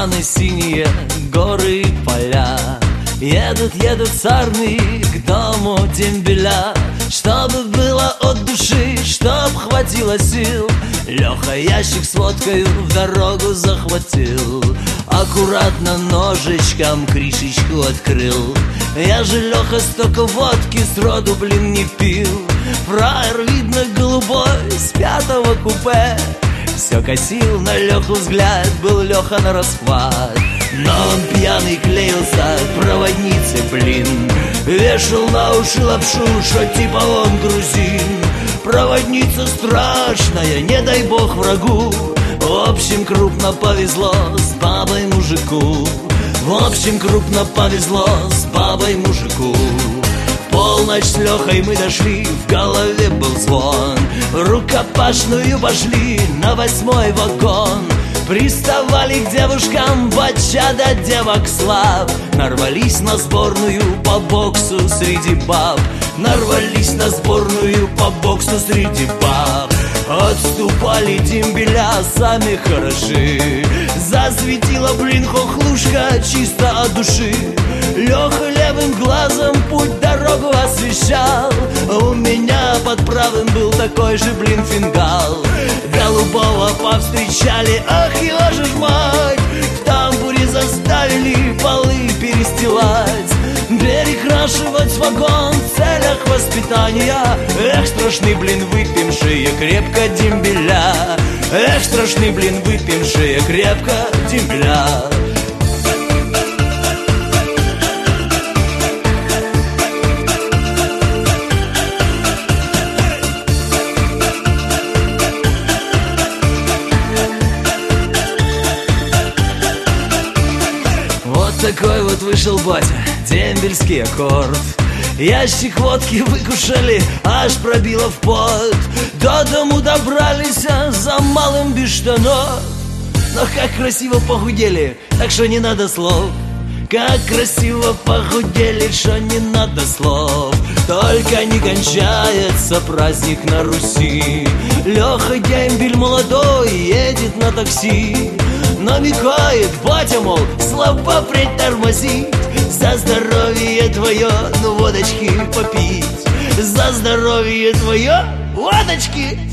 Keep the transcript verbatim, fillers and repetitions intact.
туманы, синие горы и поля. Едут, едут с армии к дому дембеля. Чтобы было от души, чтоб хватило сил, Леха ящик с водкой в дорогу захватил. Аккуратно ножичком крышечку открыл. Я же, Леха, столько водки сроду, блин, не пил. Фраер, видно, голубой, с пятого купе. Все косил на Леху взгляд, был Леха на расхват. Но он пьяный клеился к проводнице, блин. Вешал на уши лапшу, что типа он грузин. Проводница страшная, не дай бог врагу. В общем, крупно повезло с бабой мужику. В общем, крупно повезло с бабой мужику. Полночь с Лехой мы дошли, в голове был звон. В рукопашную пошли на восьмой вагон. Приставали к девушкам бачада девок слав. Нарвались на сборную по боксу среди баб. Нарвались на сборную по боксу среди баб. Отступали дембеля, сами хороши. Засветила, блин, хохлушка чисто от души. Леха левым глазом путь, дорогу освещал. У меня под правым был такой же, блин, фингал. Голубого повстречали, ах, его же ж мать. В тамбуре заставили полы перестилать. Перекрашивать вагон в целях воспитания. Эх, страшный, блин, выпившие крепко дембеля. Эх, страшный, блин, выпившие крепко дембеля. Вот такой вот вышел батя, дембельский аккорд. Ящик водки выкушали, аж пробило в пот. До дому добрались, а за малым без штанов. Но как красиво похудели, так что не надо слов. Как красиво похудели, что не надо слов. Только не кончается праздник на Руси. Леха дембель молодой едет на такси. Намекает батя, мол, слабо притормозить. За здоровье твое, ну водочки попить. За здоровье твое, водочки